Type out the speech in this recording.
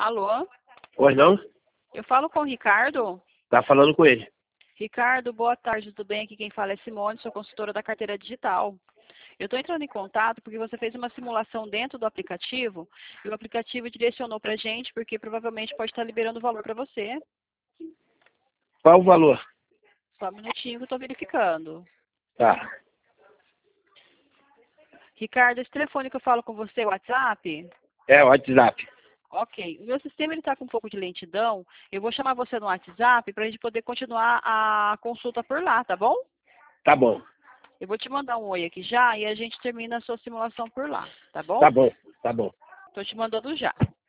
Alô? Pois não? Eu falo com o Ricardo. Tá falando com ele. Ricardo, boa tarde, tudo bem? Aqui quem fala é Simone, sou consultora da carteira digital. Eu estou entrando em contato porque você fez uma simulação dentro do aplicativo e o aplicativo direcionou para a gente porque provavelmente pode estar liberando o valor para você. Qual o valor? Só um minutinho que eu estou verificando. Tá. Ricardo, esse telefone que eu falo com você é o WhatsApp? É o WhatsApp. Ok. O meu sistema está com um pouco de lentidão. Eu vou chamar você no WhatsApp para a gente poder continuar a consulta por lá, tá bom? Tá bom. Eu vou te mandar um oi aqui já e a gente termina a sua simulação por lá, tá bom? Tá bom. Tá bom. Estou te mandando já.